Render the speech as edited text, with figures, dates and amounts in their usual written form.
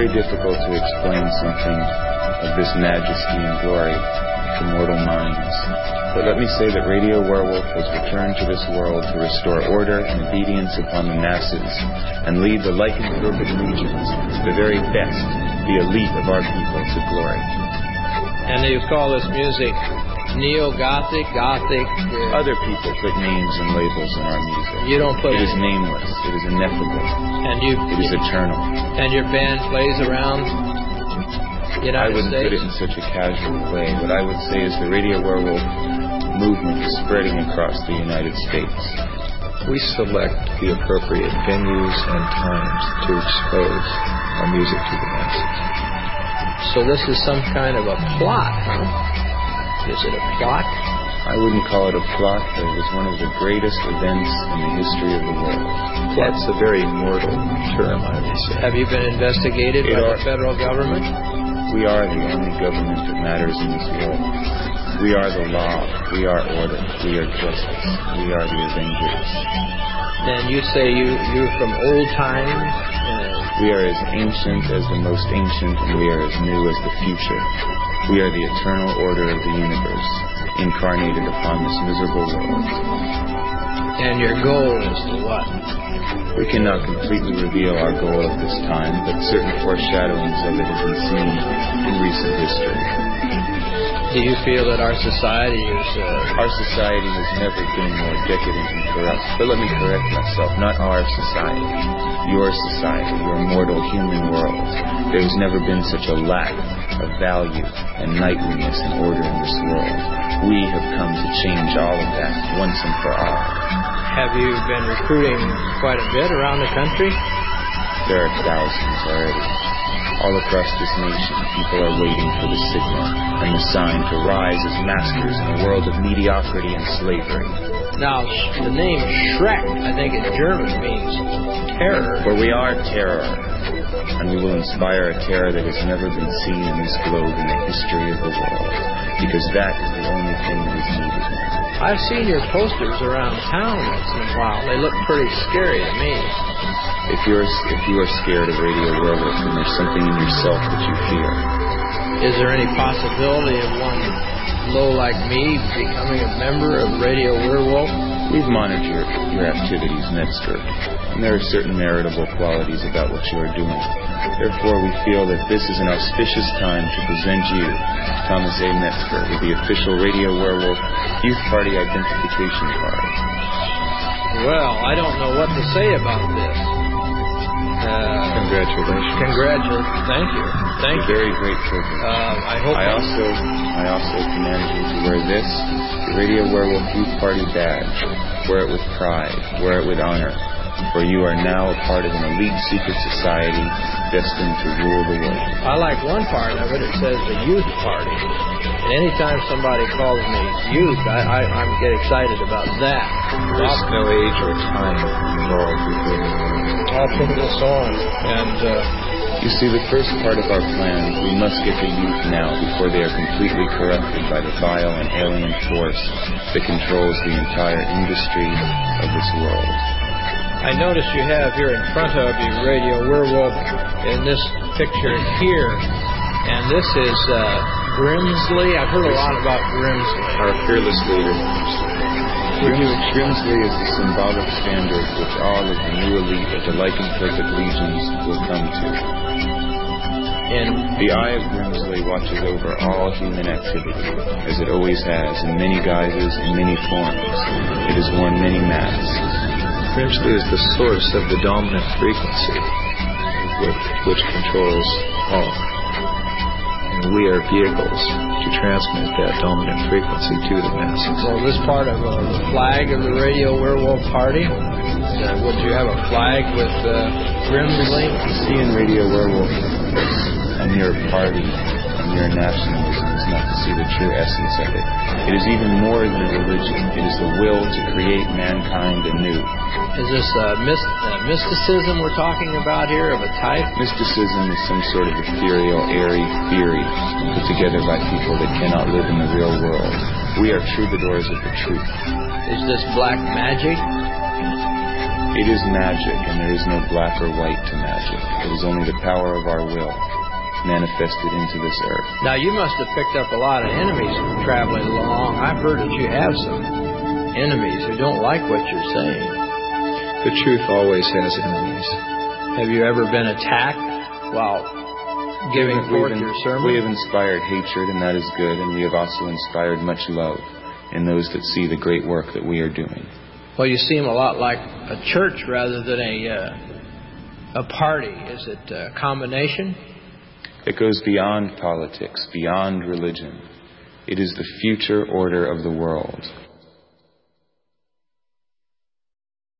very difficult to explain something of this majesty and glory to mortal minds. But let me say that Radio Werewolf has returned to this world to restore order and obedience upon the masses and lead the lycanthropic legions, the very best, the elite of our people, to glory. And you call this music neo-Gothic, Gothic? Other people put names and labels in our music. You don't put it. It is nameless. It is ineffable. It is eternal. And your band plays around United I wouldn't States? put it in such a casual way. What I would say is the Radio Werewolf movement is spreading across the United States. We select the appropriate venues and times to expose our music to the masses. So this is some kind of a plot, huh? Is it a plot? I wouldn't call it a plot, but it was one of the greatest events in the history of the world. Plot's a very mortal term, I would say. Have you been investigated by the federal government? We are the only government that matters in this world. We are the law. We are order. We are justice. We are the avengers. And you say you're from old times? We are as ancient as the most ancient, and we are as new as the future. We are the eternal order of the universe, incarnated upon this miserable world. And your goal is to what? We cannot completely reveal our goal at this time, but certain foreshadowings of it have been seen in recent history. Do you feel that our society is... Our society has never been more decadent and corrupt. But let me correct myself. Not our society. Your society. Your mortal human world. There has never been such a lack of value and knightliness and order in this world. We have come to change all of that once and for all. Have you been recruiting quite a bit around the country? There are thousands already. All across this nation, people are waiting for the signal and the sign to rise as masters in a world of mediocrity and slavery. Now, the name Schreck, I think in German, means terror. For we are terror, and we will inspire a terror that has never been seen in this globe in the history of the world, because that is the only thing that is needed. I've seen your posters around town once in a while. They look pretty scary to me. If you are scared of Radio Werewolf, then there's something in yourself that you fear. Is there any possibility of one low like me becoming a member of Radio Werewolf? We've monitored your activities, Metzger, and there are certain meritable qualities about what you are doing. Therefore, we feel that this is an auspicious time to present you, Thomas A. Metzger, with the official Radio Werewolf Youth Party identification card. Well, I don't know what to say about this. Congratulations. Thank you. It's a very great privilege. I also command you to wear this, the Radio Werewolf Youth Party badge. Wear it with pride. Wear it with honor. For you are now a part of an elite secret society destined to rule the world. I like one part of it. It says the Youth Party. And anytime somebody calls me youth, I get excited about that. There's no age or time involved with it. I'll put this on. And you see, the first part of our plan, we must get the youth now before they are completely corrupted by the vile and alien force that controls the entire industry of this world. I notice you have here in front of you Radio Werewolf in this picture here. And this is Grimsley. I've heard a lot about Grimsley. Our fearless leader. Grimsley is the symbolic standard which all of the new elite of the lycanthropic legions will come to. And the eye of Grimsley watches over all human activity, as it always has, in many guises, in many forms. It has worn many masks. Grimsley is the source of the dominant frequency, which controls all. And we are vehicles to transmit that dominant frequency to the masses. So this part of the flag of the Radio Werewolf Party, would you have a flag with Grimsley? You see, in Radio Werewolf, a mere party, a mere nationalism is not to see the true essence of it. It is even more than a religion. It is the will to create mankind anew. Is this mysticism we're talking about here of a type? Mysticism is some sort of ethereal, airy theory put together by people that cannot live in the real world. We are troubadours of the truth. Is this black magic? It is magic, and there is no black or white to magic. It is only the power of our will manifested into this earth. Now, you must have picked up a lot of enemies traveling along. I've heard that you have some enemies who don't like what you're saying. The truth always has enemies. Have you ever been attacked while giving forth your sermon? We have inspired hatred, and that is good, and we have also inspired much love in those that see the great work that we are doing. Well, you seem a lot like a church rather than a party. Is it a combination? It goes beyond politics, beyond religion. It is the future order of the world.